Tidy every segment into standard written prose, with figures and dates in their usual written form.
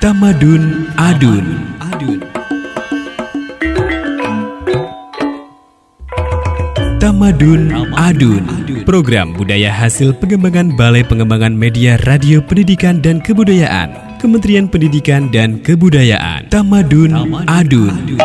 Tamadun Adun. Tamadun Adun, program budaya hasil pengembangan Balai Pengembangan Media Radio Pendidikan dan Kebudayaan, Kementerian Pendidikan dan Kebudayaan. Tamadun Adun.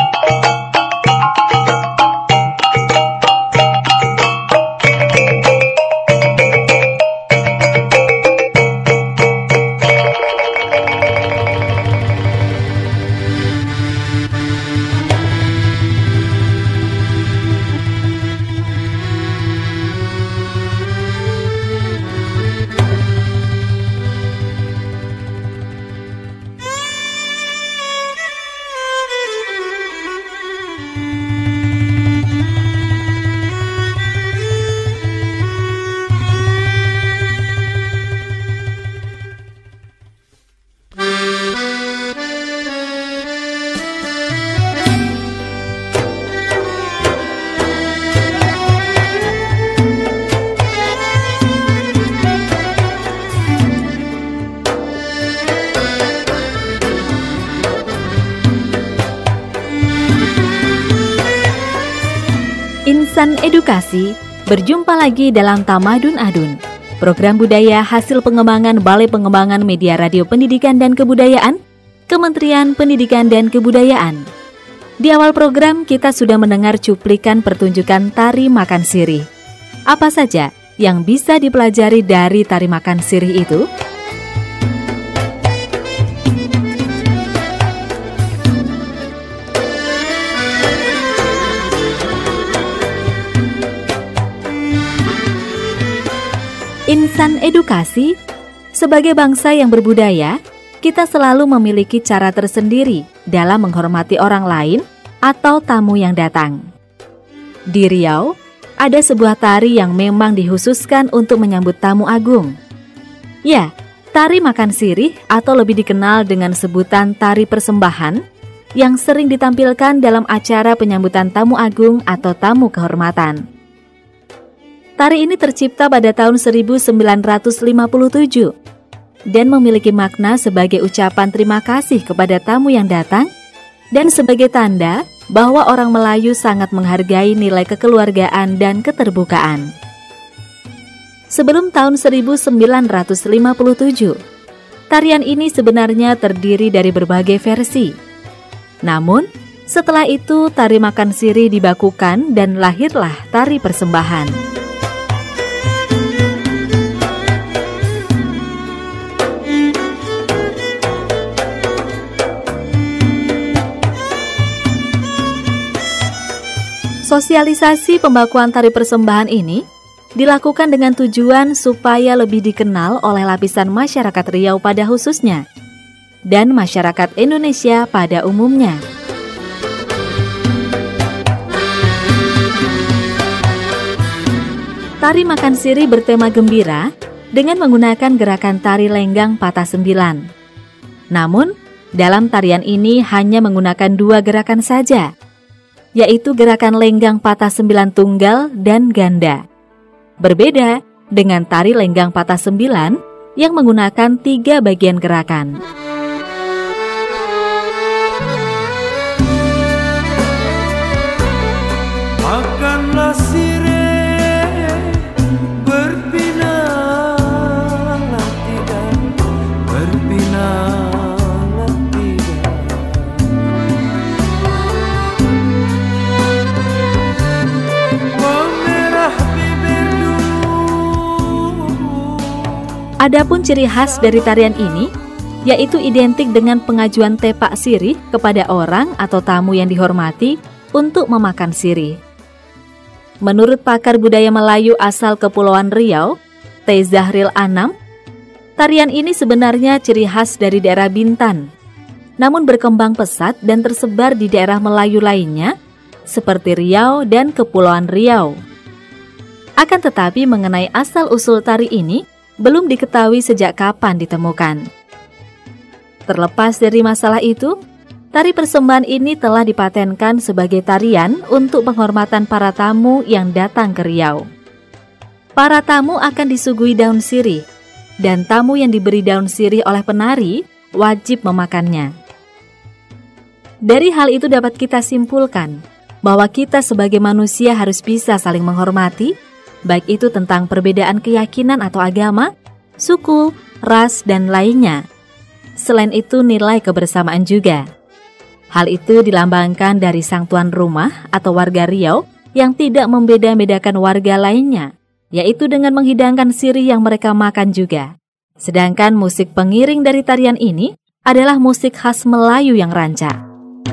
Insan Edukasi, berjumpa lagi dalam Tamadun Adun, program budaya hasil pengembangan Balai Pengembangan Media Radio Pendidikan dan Kebudayaan, Kementerian Pendidikan dan Kebudayaan. Di awal program kita sudah mendengar cuplikan pertunjukan tari makan sirih. Apa saja yang bisa dipelajari dari tari makan sirih itu? Insan Edukasi, sebagai bangsa yang berbudaya, kita selalu memiliki cara tersendiri dalam menghormati orang lain atau tamu yang datang. Di Riau, ada sebuah tari yang memang dikhususkan untuk menyambut tamu agung. Ya, tari makan sirih atau lebih dikenal dengan sebutan tari persembahan yang sering ditampilkan dalam acara penyambutan tamu agung atau tamu kehormatan. Tari ini tercipta pada tahun 1957 dan memiliki makna sebagai ucapan terima kasih kepada tamu yang datang dan sebagai tanda bahwa orang Melayu sangat menghargai nilai kekeluargaan dan keterbukaan. Sebelum tahun 1957, tarian ini sebenarnya terdiri dari berbagai versi. Namun, setelah itu tari makan sirih dibakukan dan lahirlah tari persembahan. Sosialisasi pembakuan tari persembahan ini dilakukan dengan tujuan supaya lebih dikenal oleh lapisan masyarakat Riau pada khususnya dan masyarakat Indonesia pada umumnya. Tari makan sirih bertema gembira dengan menggunakan gerakan tari lenggang patah sembilan. Namun, dalam tarian ini hanya menggunakan dua gerakan saja, yaitu gerakan lenggang patah sembilan tunggal dan ganda. Berbeda dengan tari lenggang patah sembilan yang menggunakan tiga bagian gerakan. Makanlah sirih, berpinanglah tidak, berpinanglah tidak. Memerah bibir dulu. Adapun ciri khas dari tarian ini, yaitu identik dengan pengajuan tepak sirih kepada orang atau tamu yang dihormati untuk memakan sirih. Menurut pakar budaya Melayu asal Kepulauan Riau, T. Zahril Anam, tarian ini sebenarnya ciri khas dari daerah Bintan, namun berkembang pesat dan tersebar di daerah Melayu lainnya, seperti Riau dan Kepulauan Riau. Akan tetapi mengenai asal-usul tari ini, belum diketahui sejak kapan ditemukan. Terlepas dari masalah itu, tari persembahan ini telah dipatenkan sebagai tarian untuk penghormatan para tamu yang datang ke Riau. Para tamu akan disuguhi daun sirih, dan tamu yang diberi daun sirih oleh penari wajib memakannya. Dari hal itu dapat kita simpulkan bahwa kita sebagai manusia harus bisa saling menghormati, baik itu tentang perbedaan keyakinan atau agama, suku, ras, dan lainnya. Selain itu nilai kebersamaan juga. Hal itu dilambangkan dari sang tuan rumah atau warga Riau yang tidak membeda-bedakan warga lainnya, yaitu dengan menghidangkan sirih yang mereka makan juga. Sedangkan musik pengiring dari tarian ini adalah musik khas Melayu yang rancak.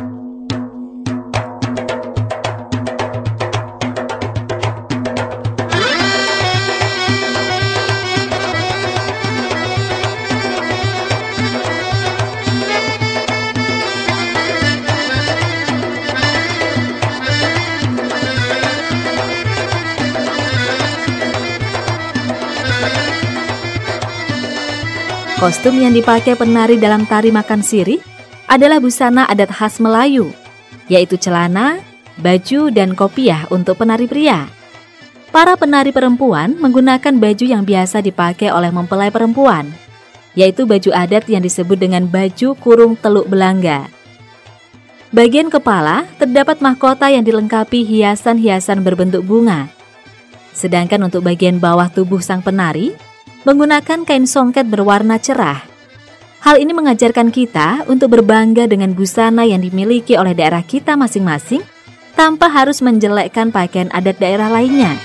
Kostum yang dipakai penari dalam tari makan sirih adalah busana adat khas Melayu, yaitu celana, baju, dan kopiah untuk penari pria. Para penari perempuan menggunakan baju yang biasa dipakai oleh mempelai perempuan, yaitu baju adat yang disebut dengan baju kurung teluk belangga. Bagian kepala terdapat mahkota yang dilengkapi hiasan-hiasan berbentuk bunga. Sedangkan untuk bagian bawah tubuh sang penari menggunakan kain songket berwarna cerah. Hal ini mengajarkan kita untuk berbangga dengan busana yang dimiliki oleh daerah kita masing-masing tanpa harus menjelekkan pakaian adat daerah lainnya.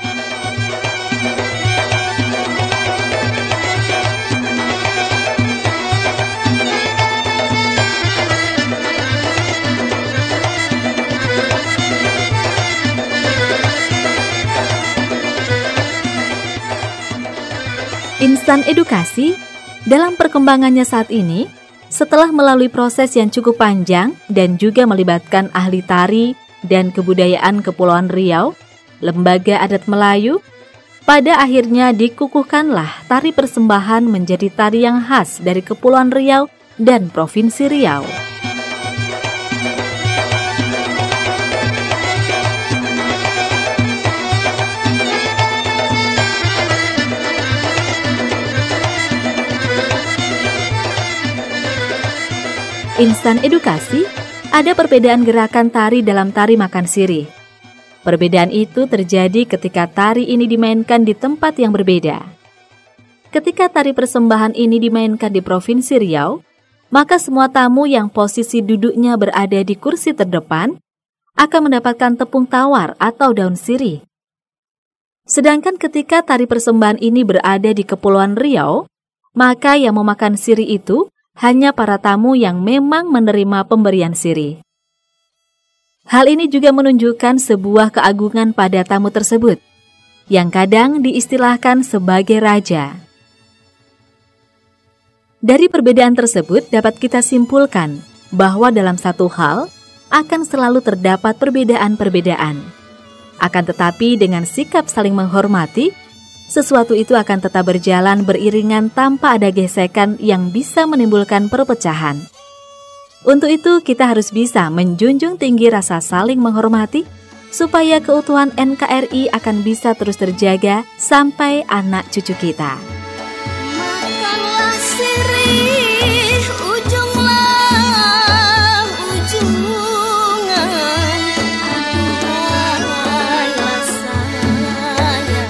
Insan edukasi dalam perkembangannya saat ini, setelah melalui proses yang cukup panjang dan juga melibatkan ahli tari dan kebudayaan Kepulauan Riau, Lembaga Adat Melayu, pada akhirnya dikukuhkanlah tari persembahan menjadi tari yang khas dari Kepulauan Riau dan Provinsi Riau. Insan edukasi, ada perbedaan gerakan tari dalam tari makan sirih. Perbedaan itu terjadi ketika tari ini dimainkan di tempat yang berbeda. Ketika tari persembahan ini dimainkan di Provinsi Riau, maka semua tamu yang posisi duduknya berada di kursi terdepan akan mendapatkan tepung tawar atau daun sirih. Sedangkan ketika tari persembahan ini berada di Kepulauan Riau, maka yang memakan sirih itu hanya para tamu yang memang menerima pemberian sirih. Hal ini juga menunjukkan sebuah keagungan pada tamu tersebut, yang kadang diistilahkan sebagai raja. Dari perbedaan tersebut dapat kita simpulkan bahwa dalam satu hal akan selalu terdapat perbedaan-perbedaan. Akan tetapi dengan sikap saling menghormati, sesuatu itu akan tetap berjalan beriringan tanpa ada gesekan yang bisa menimbulkan perpecahan. Untuk itu kita harus bisa menjunjung tinggi rasa saling menghormati supaya keutuhan NKRI akan bisa terus terjaga sampai anak cucu kita. Makanlah sirih ujunglah ujungan, aduhailah saya.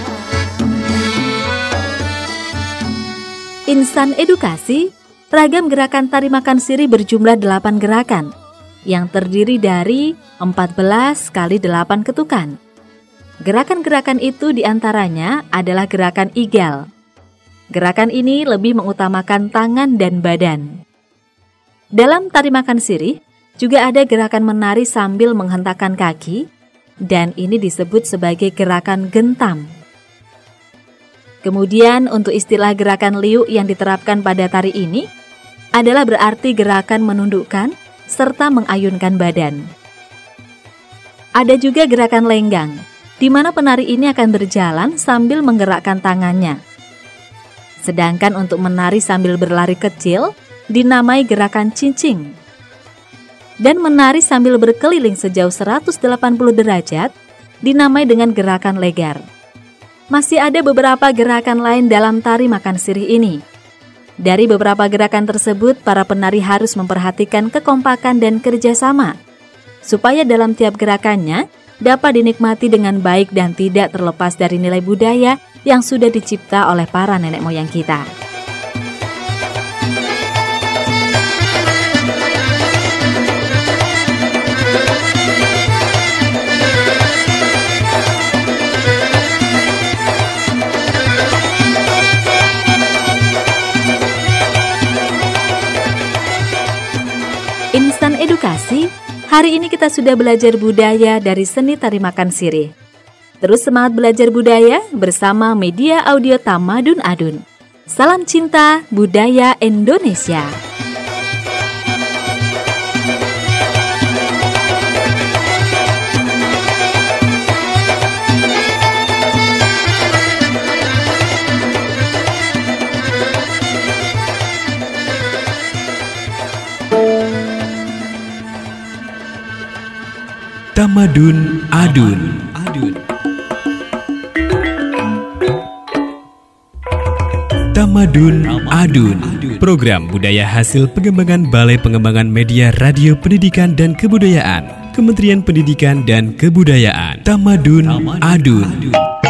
Insan edukasi, ragam gerakan tari makan sirih berjumlah 8 gerakan yang terdiri dari 14 kali 8 ketukan. Gerakan-gerakan itu diantaranya adalah gerakan igal. Gerakan ini lebih mengutamakan tangan dan badan. Dalam tari makan sirih juga ada gerakan menari sambil menghentakkan kaki, dan ini disebut sebagai gerakan gentam. Kemudian untuk istilah gerakan liuk yang diterapkan pada tari ini adalah berarti gerakan menundukkan serta mengayunkan badan. Ada juga gerakan lenggang, di mana penari ini akan berjalan sambil menggerakkan tangannya. Sedangkan untuk menari sambil berlari kecil dinamai gerakan cincing. Dan menari sambil berkeliling sejauh 180 derajat dinamai dengan gerakan legar. Masih ada beberapa gerakan lain dalam tari makan sirih ini. Dari beberapa gerakan tersebut, para penari harus memperhatikan kekompakan dan kerjasama, supaya dalam tiap gerakannya dapat dinikmati dengan baik dan tidak terlepas dari nilai budaya yang sudah dicipta oleh para nenek moyang kita. Instan Edukasi, hari ini kita sudah belajar budaya dari seni tari makan sirih. Terus semangat belajar budaya bersama media audio Tamadun Adun. Salam cinta budaya Indonesia. Tamadun Adun. Tamadun Adun, program budaya hasil pengembangan Balai Pengembangan Media Radio Pendidikan dan Kebudayaan, Kementerian Pendidikan dan Kebudayaan. Tamadun Adun.